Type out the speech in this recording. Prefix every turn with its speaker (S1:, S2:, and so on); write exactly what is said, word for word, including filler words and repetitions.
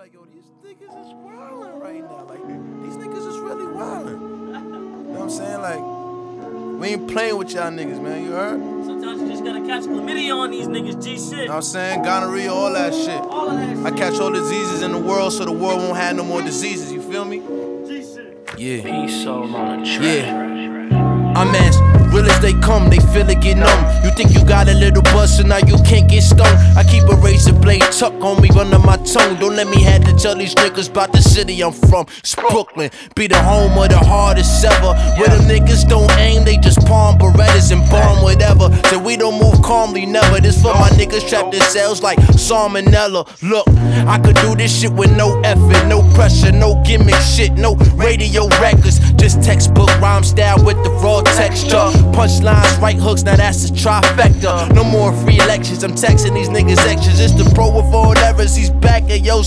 S1: like, yo, these niggas is wildin' right now. Like, these niggas is really wildin'. You know what I'm saying? Like, we ain't playing with y'all niggas, man. You heard?
S2: Sometimes you just gotta catch chlamydia on these niggas, G shit.
S1: You know what I'm saying? Gonorrhea, all that shit.
S2: All of that shit.
S1: I catch all diseases in the world so the world won't have no more diseases. You feel me?
S2: G shit.
S1: Yeah.
S3: Peace all on a track.
S1: Yeah. I'm as real as they come, they feel it get numb. You think you got a little buzz, so now you can't get stung. I keep a razor blade tucked on me under my tongue. Don't let me have to tell these niggas about the city I'm from. It's Brooklyn, be the home of the hardest ever. Where them niggas don't aim, they just palm Berettas and bomb whatever. So we don't move calmly, never. This for my niggas trapped in cells like salmonella. Look, I could do this shit with no effort, no pressure, no gimmick shit, no radio records. Just textbook rhyme style with the raw texture. Punchlines, right hooks, now that's a trifecta. No more free lectures, I'm texting these niggas extras. It's the pro with all errors, he's back at yo